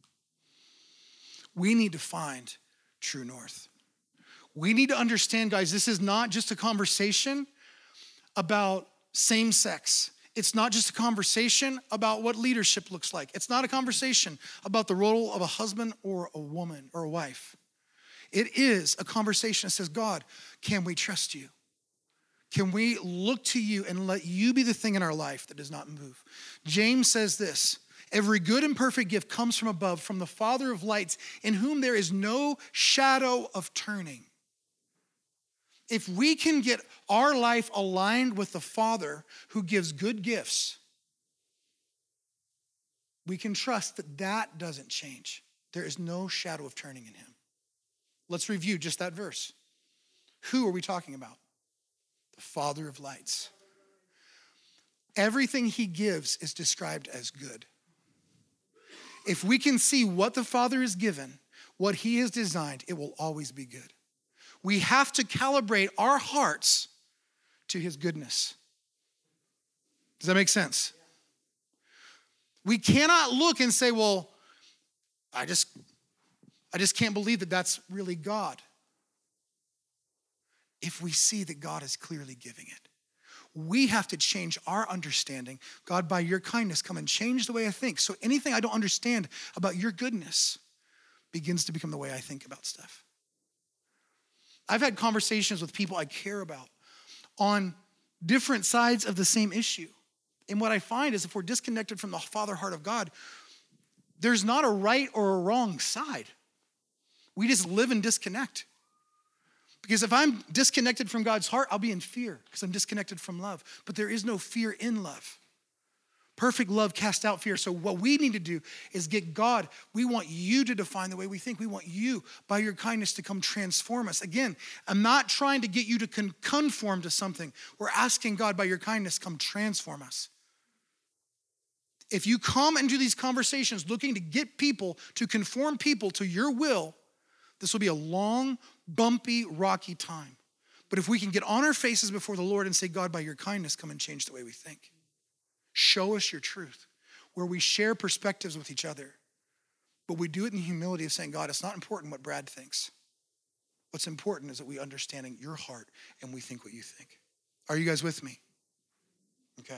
We need to find true north. We need to understand, guys, this is not just a conversation about same sex. It's not just a conversation about what leadership looks like. It's not a conversation about the role of a husband or a woman or a wife. It is a conversation that says, God, can we trust you? Can we look to you and let you be the thing in our life that does not move? James says this, every good and perfect gift comes from above, from the Father of lights, in whom there is no shadow of turning. If we can get our life aligned with the Father who gives good gifts, we can trust that that doesn't change. There is no shadow of turning in him. Let's review just that verse. Who are we talking about? The Father of lights. Everything he gives is described as good. If we can see what the Father has given, what he has designed, it will always be good. We have to calibrate our hearts to his goodness. Does that make sense? We cannot look and say, well, I just can't believe that that's really God. If we see that God is clearly giving it, we have to change our understanding. God, by your kindness, come and change the way I think. So anything I don't understand about your goodness begins to become the way I think about stuff. I've had conversations with people I care about on different sides of the same issue. And what I find is if we're disconnected from the Father heart of God, there's not a right or a wrong side. We just live and disconnect. Because if I'm disconnected from God's heart, I'll be in fear because I'm disconnected from love. But there is no fear in love. Perfect love casts out fear. So what we need to do is get God. We want you to define the way we think. We want you, by your kindness, to come transform us. Again, I'm not trying to get you to conform to something. We're asking God, by your kindness, come transform us. If you come and do these conversations looking to get people to conform people to your will, This will be a long, bumpy, rocky time. But if we can get on our faces before the Lord and say, God, by your kindness, come and change the way we think. Show us your truth, where we share perspectives with each other. But we do it in the humility of saying, God, it's not important what Brad thinks. What's important is that we understanding your heart and we think what you think. Are you guys with me? Okay.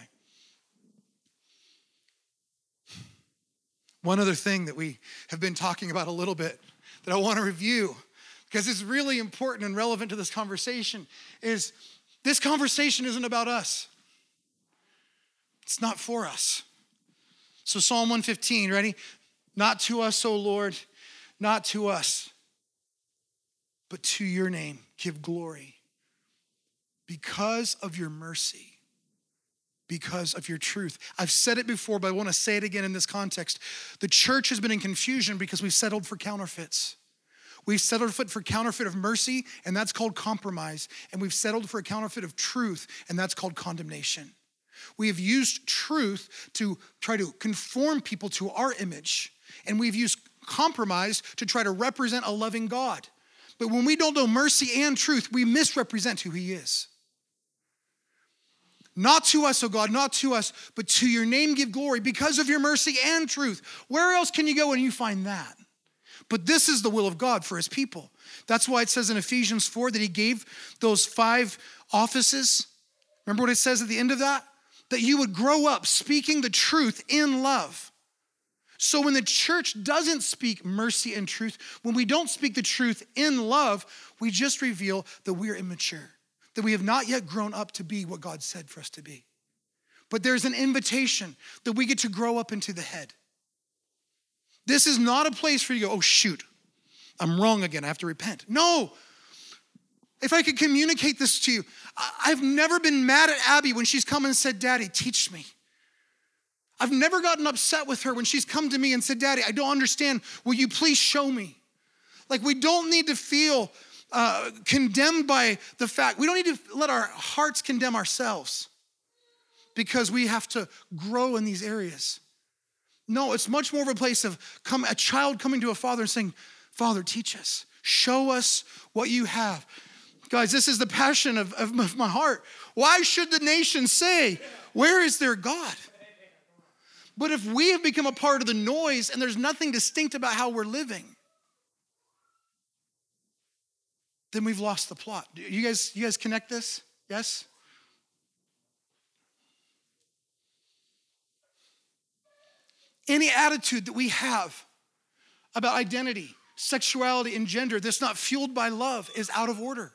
One other thing that we have been talking about a little bit that I want to review, because it's really important and relevant to this conversation, is this conversation isn't about us. It's not for us. So Psalm 115, ready? Not to us, O Lord, not to us, but to your name give glory because of your mercy, because of your truth. I've said it before, but I want to say it again in this context. The church has been in confusion because we've settled for counterfeits. We've settled for counterfeit of mercy, and that's called compromise. And we've settled for a counterfeit of truth, and that's called condemnation. We have used truth to try to conform people to our image, and we've used compromise to try to represent a loving God. But when we don't know mercy and truth, we misrepresent who he is. Not to us, O God, not to us, but to your name give glory because of your mercy and truth. Where else can you go and you find that? But this is the will of God for his people. That's why it says in Ephesians 4 that he gave those 5 offices. Remember what it says at the end of that? That you would grow up speaking the truth in love. So when the church doesn't speak mercy and truth, when we don't speak the truth in love, we just reveal that we are immature, that we have not yet grown up to be what God said for us to be. But there's an invitation that we get to grow up into the head. This is not a place for you to go, oh shoot, I'm wrong again, I have to repent. No. If I could communicate this to you, I've never been mad at Abby when she's come and said, Daddy, teach me. I've never gotten upset with her when she's come to me and said, Daddy, I don't understand. Will you please show me? Like, we don't need to feel condemned by the fact. We don't need to let our hearts condemn ourselves because we have to grow in these areas. No, it's much more of a place of a child coming to a father and saying, Father, teach us. Show us what you have. Guys, this is the passion of my heart. Why should the nation say, where is their God? But if we have become a part of the noise and there's nothing distinct about how we're living, then we've lost the plot. You guys connect this? Yes? Any attitude that we have about identity, sexuality, and gender that's not fueled by love is out of order.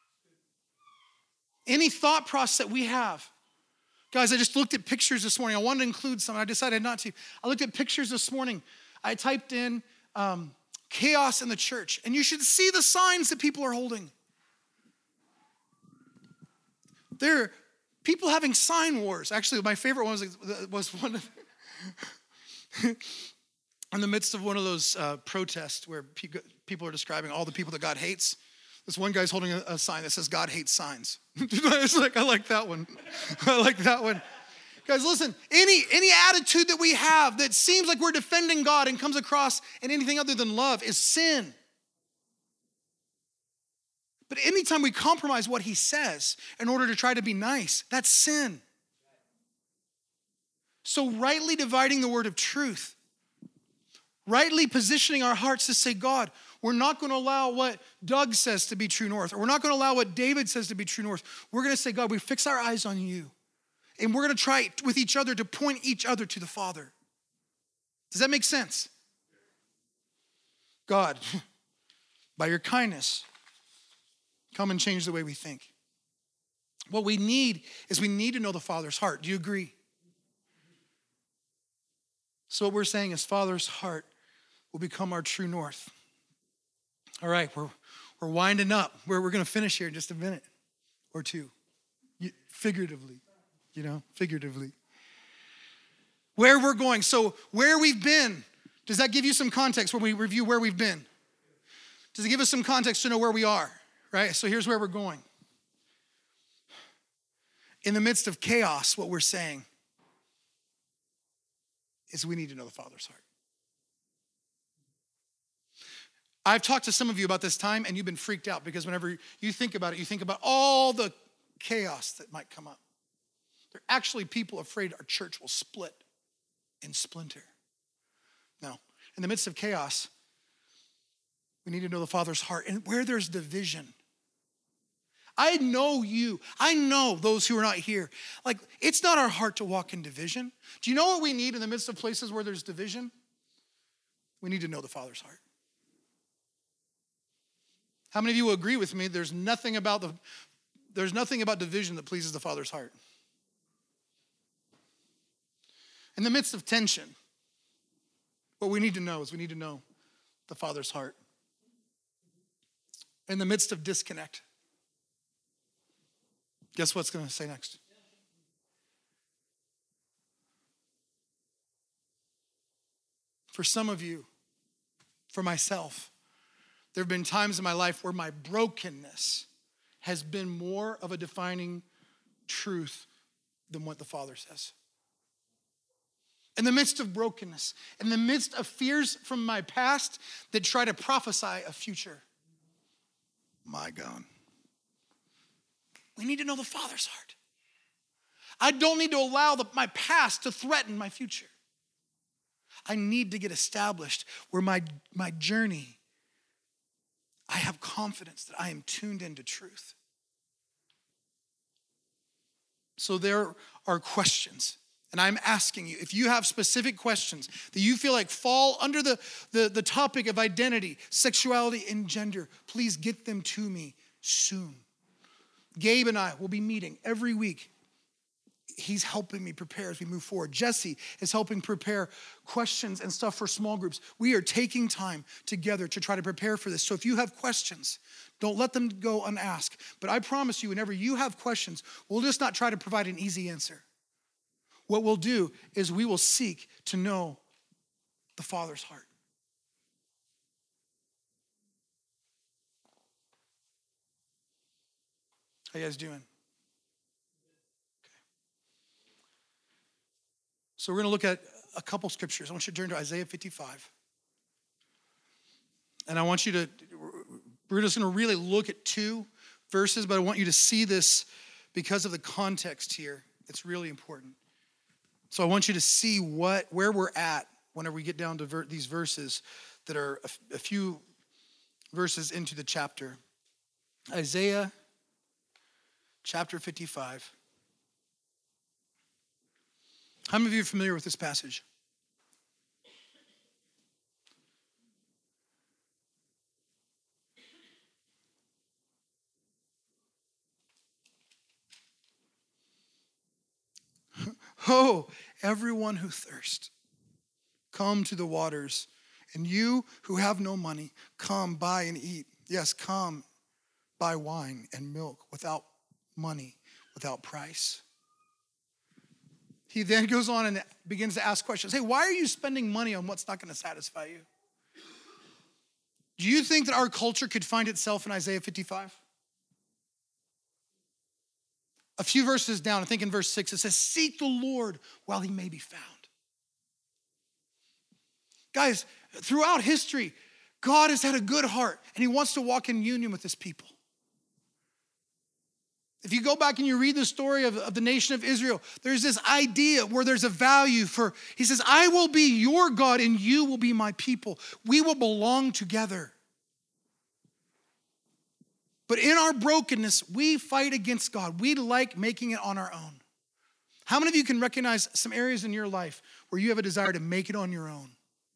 Any thought process that we have. Guys, I just looked at pictures this morning. I wanted to include some. I decided not to. I looked at pictures this morning. I typed in chaos in the church. And you should see the signs that people are holding. There are people having sign wars. Actually, my favorite one was one of, in the midst of one of those protests where people are describing all the people that God hates. This one guy's holding a sign that says, God hates signs. It's like, I like that one. I like that one. Guys, listen, any attitude that we have that seems like we're defending God and comes across in anything other than love is sin. But anytime we compromise what he says in order to try to be nice, that's sin. So rightly dividing the word of truth, rightly positioning our hearts to say, God, we're not going to allow what Doug says to be true north, or we're not going to allow what David says to be true north. We're going to say, God, we fix our eyes on you. And we're going to try with each other to point each other to the Father. Does that make sense? God, by your kindness, come and change the way we think. What we need is we need to know the Father's heart. Do you agree? So what we're saying is Father's heart will become our true north. All right, we're winding up. We're going to finish here in just a minute or two. Figuratively, figuratively. Where we're going. So where we've been, does that give you some context when we review where we've been? Does it give us some context to know where we are, right? So here's where we're going. In the midst of chaos, what we're saying is we need to know the Father's heart. I've talked to some of you about this time, and you've been freaked out because whenever you think about it, you think about all the chaos that might come up. There are actually people afraid our church will split and splinter. No, in the midst of chaos, we need to know the Father's heart. And where there's division, I know you. I know those who are not here. Like, it's not our heart to walk in division. Do you know what we need in the midst of places where there's division? We need to know the Father's heart. How many of you will agree with me? There's nothing about division that pleases the Father's heart. In the midst of tension, what we need to know is we need to know the Father's heart. In the midst of disconnect, guess what's going to say next? For some of you, for myself, there have been times in my life where my brokenness has been more of a defining truth than what the Father says. In the midst of brokenness, in the midst of fears from my past that try to prophesy a future, my God, we need to know the Father's heart. I don't need to allow my past to threaten my future. I need to get established where my journey, I have confidence that I am tuned into truth. So there are questions, and I'm asking you, if you have specific questions that you feel like fall under the topic of identity, sexuality, and gender, please get them to me soon. Gabe and I will be meeting every week. He's helping me prepare as we move forward. Jesse is helping prepare questions and stuff for small groups. We are taking time together to try to prepare for this. So if you have questions, don't let them go unasked. But I promise you, whenever you have questions, we'll just not try to provide an easy answer. What we'll do is we will seek to know the Father's heart. How you guys doing? So we're going to look at a couple scriptures. I want you to turn to Isaiah 55. And I want you to, we're just going to really look at 2 verses, but I want you to see this because of the context here. It's really important. So I want you to see where we're at whenever we get down to these verses that are a few verses into the chapter. Isaiah chapter 55. How many of you are familiar with this passage? Oh, everyone who thirsts, come to the waters. And you who have no money, come buy and eat. Yes, come buy wine and milk without money, without price. He then goes on and begins to ask questions. Hey, why are you spending money on what's not going to satisfy you? Do you think that our culture could find itself in Isaiah 55? A few verses down, I think in verse 6, it says, seek the Lord while he may be found. Guys, throughout history, God has had a good heart and he wants to walk in union with his people. If you go back and you read the story of the nation of Israel, there's this idea where there's a value for, he says, I will be your God and you will be my people. We will belong together. But in our brokenness, we fight against God. We like making it on our own. How many of you can recognize some areas in your life where you have a desire to make it on your own?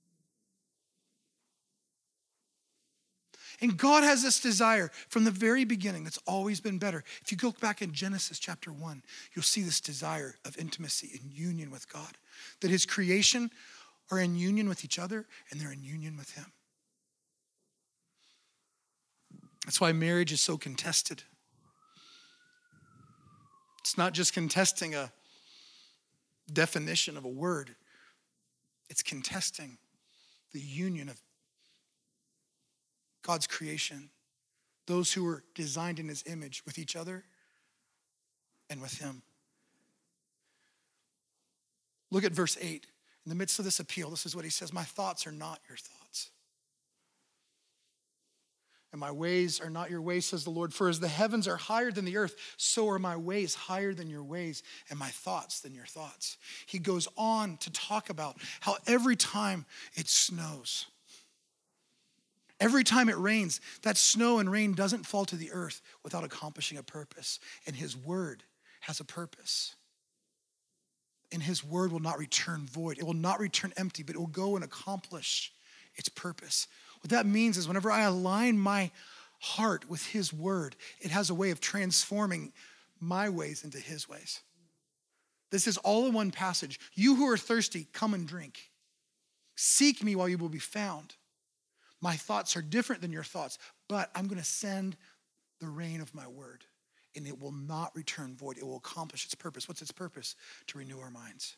And God has this desire from the very beginning that's always been better. If you go back in Genesis chapter 1, you'll see this desire of intimacy and union with God. That his creation are in union with each other and they're in union with him. That's why marriage is so contested. It's not just contesting a definition of a word. It's contesting the union of God's creation, those who were designed in his image with each other and with him. Look at verse 8. In the midst of this appeal, this is what he says, my thoughts are not your thoughts. And my ways are not your ways, says the Lord. For as the heavens are higher than the earth, so are my ways higher than your ways, and my thoughts than your thoughts. He goes on to talk about how every time it snows, every time it rains, that snow and rain doesn't fall to the earth without accomplishing a purpose. And his word has a purpose. And his word will not return void. It will not return empty, but it will go and accomplish its purpose. What that means is whenever I align my heart with his word, it has a way of transforming my ways into his ways. This is all in one passage. You who are thirsty, come and drink. Seek me while you will be found. My thoughts are different than your thoughts, but I'm going to send the rain of my word, and it will not return void. It will accomplish its purpose. What's its purpose? To renew our minds.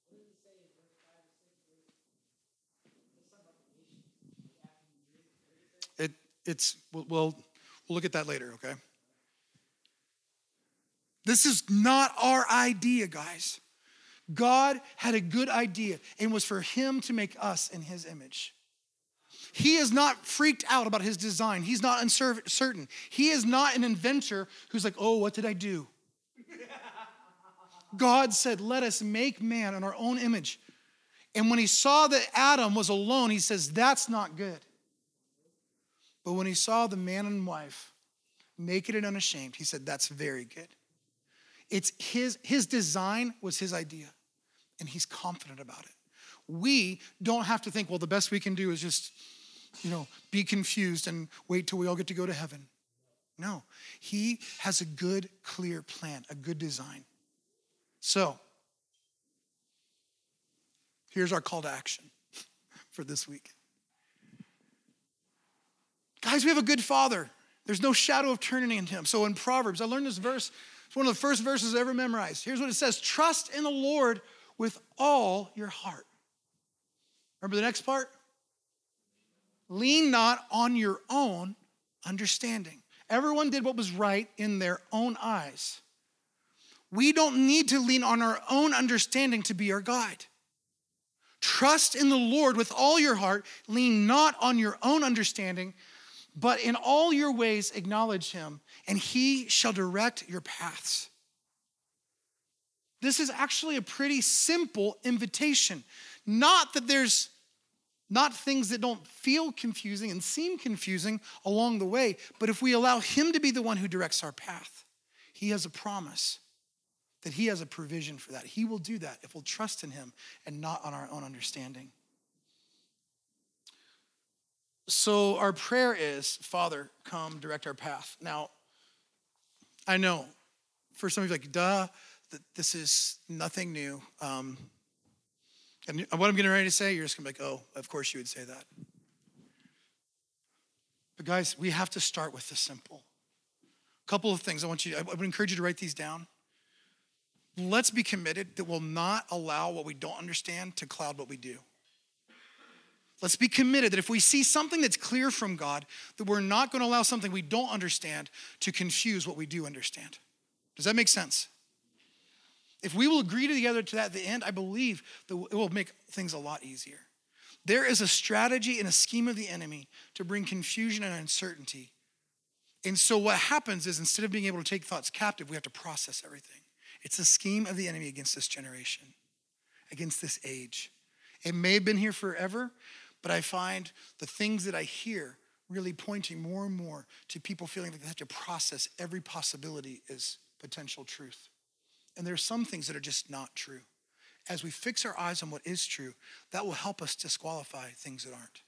We'll look at that later, okay? This is not our idea, guys. God had a good idea, and it was for him to make us in his image. He is not freaked out about his design. He's not uncertain. He is not an inventor who's like, oh, what did I do? God said, let us make man in our own image. And when he saw that Adam was alone, he says, that's not good. But when he saw the man and wife naked and unashamed, he said, that's very good. It's his design was his idea, and he's confident about it. We don't have to think, well, the best we can do is just, be confused and wait till we all get to go to heaven. No, he has a good, clear plan, a good design. So, here's our call to action for this week. Guys, we have a good Father. There's no shadow of turning in him. So in Proverbs, I learned this verse. It's one of the first verses I ever memorized. Here's what it says. Trust in the Lord with all your heart. Remember the next part? Lean not on your own understanding. Everyone did what was right in their own eyes. We don't need to lean on our own understanding to be our guide. Trust in the Lord with all your heart. Lean not on your own understanding, but in all your ways acknowledge him, and he shall direct your paths. This is actually a pretty simple invitation. Not that there's not things that don't feel confusing and seem confusing along the way, but if we allow him to be the one who directs our path, he has a promise that he has a provision for that. He will do that if we'll trust in him and not on our own understanding. So our prayer is, Father, come direct our path. Now, I know for some of you, like, duh, this is nothing new. And what I'm getting ready to say, you're just going to be like, oh, of course you would say that. But guys, we have to start with the simple. A couple of things I would encourage you to write these down. Let's be committed that we'll not allow what we don't understand to cloud what we do. Let's be committed that if we see something that's clear from God, that we're not going to allow something we don't understand to confuse what we do understand. Does that make sense? If we will agree together to that at the end, I believe that it will make things a lot easier. There is a strategy and a scheme of the enemy to bring confusion and uncertainty. And so what happens is instead of being able to take thoughts captive, we have to process everything. It's a scheme of the enemy against this generation, against this age. It may have been here forever, but I find the things that I hear really pointing more and more to people feeling like they have to process every possibility as potential truth. And there are some things that are just not true. As we fix our eyes on what is true, that will help us disqualify things that aren't.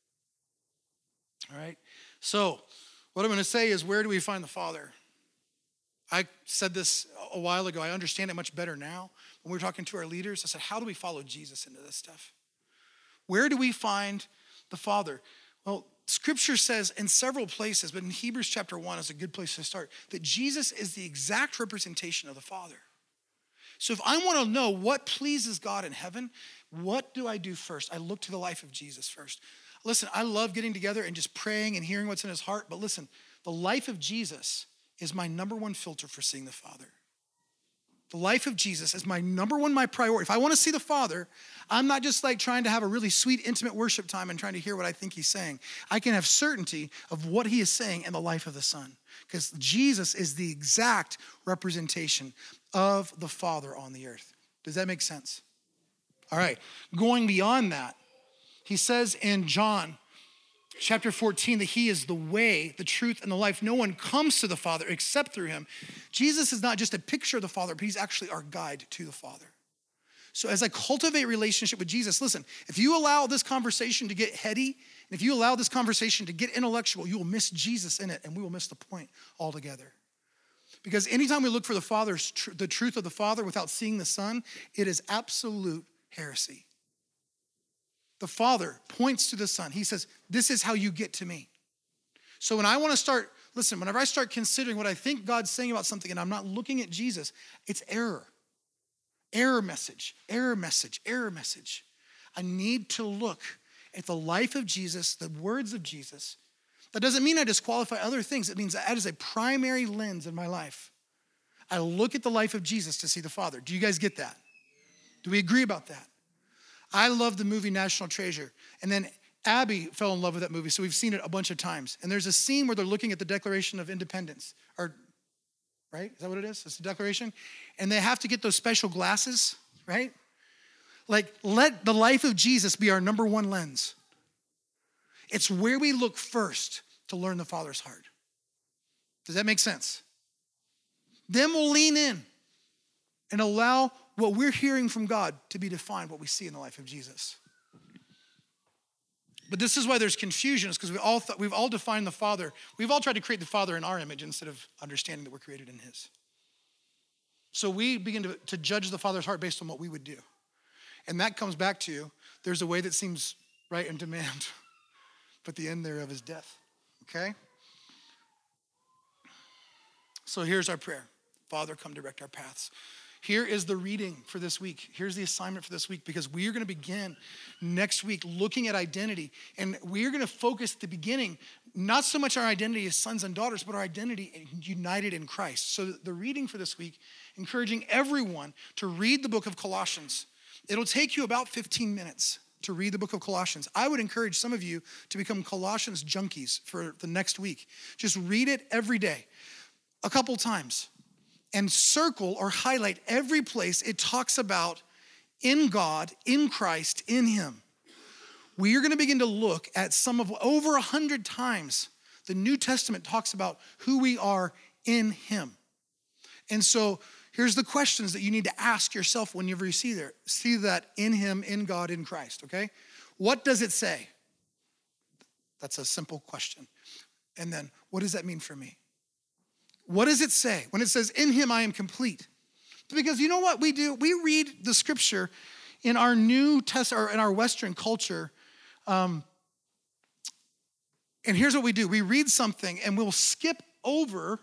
All right? So, what I'm going to say is, where do we find the Father? I said this a while ago. I understand it much better now. When we were talking to our leaders, I said, how do we follow Jesus into this stuff? Where do we find the Father? Well, Scripture says in several places, but in Hebrews chapter 1 is a good place to start, that Jesus is the exact representation of the Father. So if I want to know what pleases God in heaven, what do I do first? I look to the life of Jesus first. Listen, I love getting together and just praying and hearing what's in his heart, but listen, the life of Jesus is my number one filter for seeing the Father. the life of Jesus as my number one, my priority. If I want to see the Father, I'm not just like trying to have a really sweet, intimate worship time and trying to hear what I think he's saying. I can have certainty of what he is saying in the life of the Son, because Jesus is the exact representation of the Father on the earth. Does that make sense? All right, going beyond that, he says in John chapter 14 that he is the way, the truth, and the life. No one comes to the Father except through him. Jesus is not just a picture of the Father, but he's actually our guide to the Father. So as I cultivate relationship with Jesus, listen, if you allow this conversation to get heady, and if you allow this conversation to get intellectual, you will miss Jesus in it, and we will miss the point altogether. Because anytime we look for the Father's the truth of the Father without seeing the Son, it is absolute heresy. The Father points to the Son. He says, this is how you get to me. So when I want to start, listen, whenever I start considering what I think God's saying about something and I'm not looking at Jesus, it's error. Error message, error message, error message. I need to look at the life of Jesus, the words of Jesus. That doesn't mean I disqualify other things. It means that is a primary lens in my life. I look at the life of Jesus to see the Father. Do you guys get that? Do we agree about that? I love the movie National Treasure. And then Abby fell in love with that movie, so we've seen it a bunch of times. And there's a scene where they're looking at the Declaration of Independence, or right? Is that what it is? It's the Declaration. And they have to get those special glasses, right? Like, let the life of Jesus be our number one lens. It's where we look first to learn the Father's heart. Does that make sense? Then we'll lean in and allow what we're hearing from God to be defined, what we see in the life of Jesus. But this is why there's confusion, is because we've all defined the Father. We've all tried to create the Father in our image instead of understanding that we're created in his. So we begin to judge the Father's heart based on what we would do. And that comes back to, there's a way that seems right and demand, but the end thereof is death, okay? So here's our prayer. Father, come direct our paths. Here is the reading for this week. Here's the assignment for this week, because we are going to begin next week looking at identity. And we are going to focus at the beginning, not so much our identity as sons and daughters, but our identity united in Christ. So the reading for this week, encouraging everyone to read the book of Colossians. It'll take you about 15 minutes to read the book of Colossians. I would encourage some of you to become Colossians junkies for the next week. Just read it every day, a couple times. And circle or highlight every place it talks about in God, in Christ, in him. We are going to begin to look at some of over 100 times the New Testament talks about who we are in him. And so here's the questions that you need to ask yourself whenever you see that in him, in God, in Christ, okay? What does it say? That's a simple question. And then, what does that mean for me? What does it say when it says, in him I am complete? Because you know what we do? We read the scripture in our New Testament, or in our Western culture. And here's what we do. We read something and we'll skip over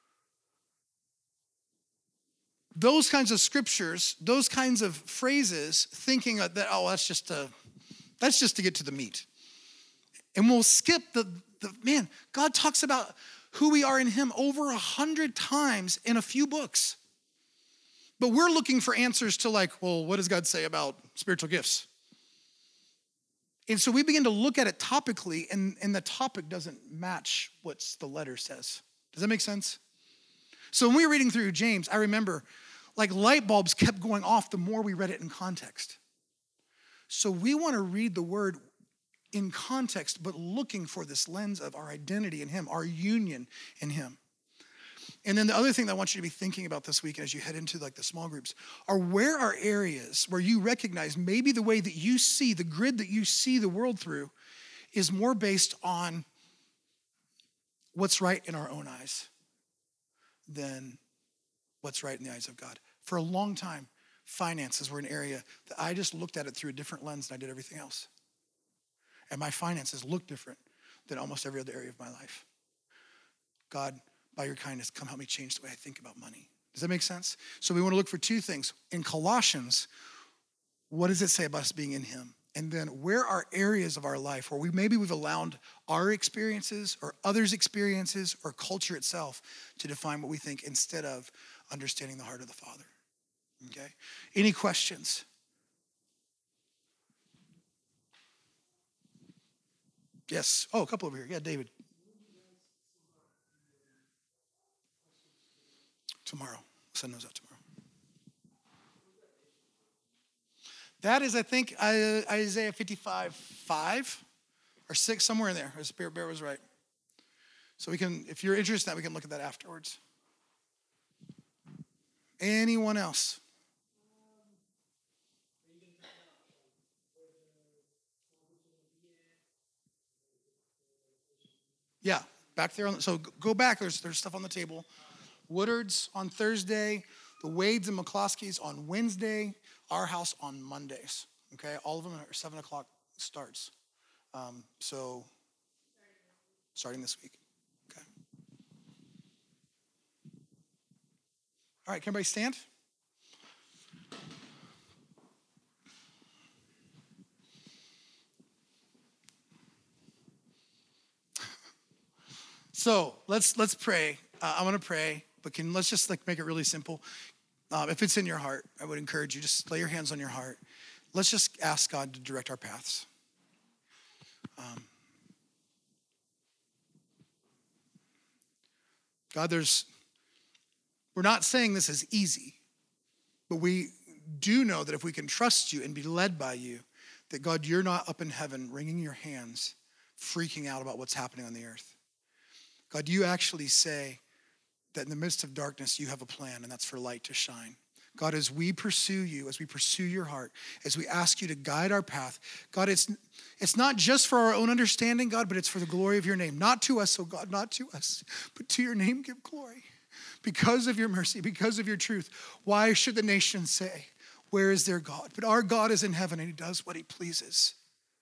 those kinds of scriptures, those kinds of phrases, thinking that, that's just to get to the meat. And we'll skip man, God talks about who we are in him over 100 times in a few books. But we're looking for answers to what does God say about spiritual gifts? And so we begin to look at it topically, and the topic doesn't match what the letter says. Does that make sense? So when we were reading through James, I remember light bulbs kept going off the more we read it in context. So we want to read the word in context, but looking for this lens of our identity in him, our union in him. And then the other thing that I want you to be thinking about this week as you head into the small groups are, where are areas where you recognize maybe the way that you see, the grid that you see the world through is more based on what's right in our own eyes than what's right in the eyes of God. For a long time, finances were an area that I just looked at it through a different lens than I did everything else. And my finances look different than almost every other area of my life. God, by your kindness, come help me change the way I think about money. Does that make sense? So we want to look for two things. In Colossians, what does it say about us being in him? And then where are areas of our life where we've allowed our experiences or others' experiences or culture itself to define what we think instead of understanding the heart of the Father? Okay. Any questions? Yes. Oh, a couple over here. Yeah, David. Tomorrow. Send those out tomorrow. That is, I think, Isaiah 55:5 or 6, somewhere in there. Spirit Bear was right. So we can, if you're interested in that, we can look at that afterwards. Anyone else? Yeah, back there. So go back. There's stuff on the table. Woodard's on Thursday. The Wades and McCloskeys on Wednesday. Our house on Mondays. Okay, all of them are 7 o'clock starts. So starting this week. Okay. All right, can everybody stand? So let's pray. I'm gonna pray, but let's just make it really simple. If it's in your heart, I would encourage you, just lay your hands on your heart. Let's just ask God to direct our paths. God, we're not saying this is easy, but we do know that if we can trust you and be led by you, that God, you're not up in heaven wringing your hands, freaking out about what's happening on the earth. God, you actually say that in the midst of darkness, you have a plan, and that's for light to shine. God, as we pursue you, as we pursue your heart, as we ask you to guide our path, God, it's not just for our own understanding, God, but it's for the glory of your name. Not to us, oh God, not to us, but to your name give glory. Because of your mercy, because of your truth, why should the nations say, where is their God? But our God is in heaven, and he does what he pleases.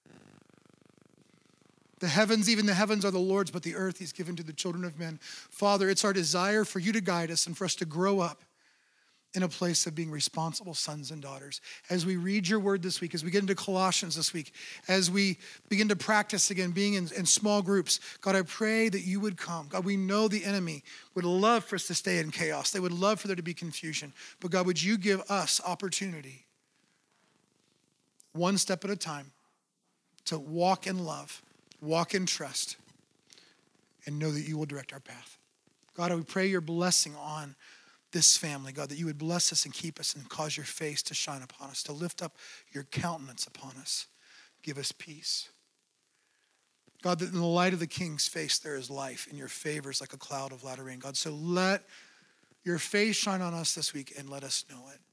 The heavens, even the heavens are the Lord's, but the earth he's given to the children of men. Father, it's our desire for you to guide us and for us to grow up in a place of being responsible sons and daughters. As we read your word this week, as we get into Colossians this week, as we begin to practice again, being in small groups, God, I pray that you would come. God, we know the enemy would love for us to stay in chaos. They would love for there to be confusion. But God, would you give us opportunity, one step at a time, to walk in love, walk in trust, and know that you will direct our path. God, I pray your blessing on this family, God, that you would bless us and keep us and cause your face to shine upon us, to lift up your countenance upon us. Give us peace. God, that in the light of the King's face there is life, and your favor is like a cloud of latter rain. God, so let your face shine on us this week and let us know it.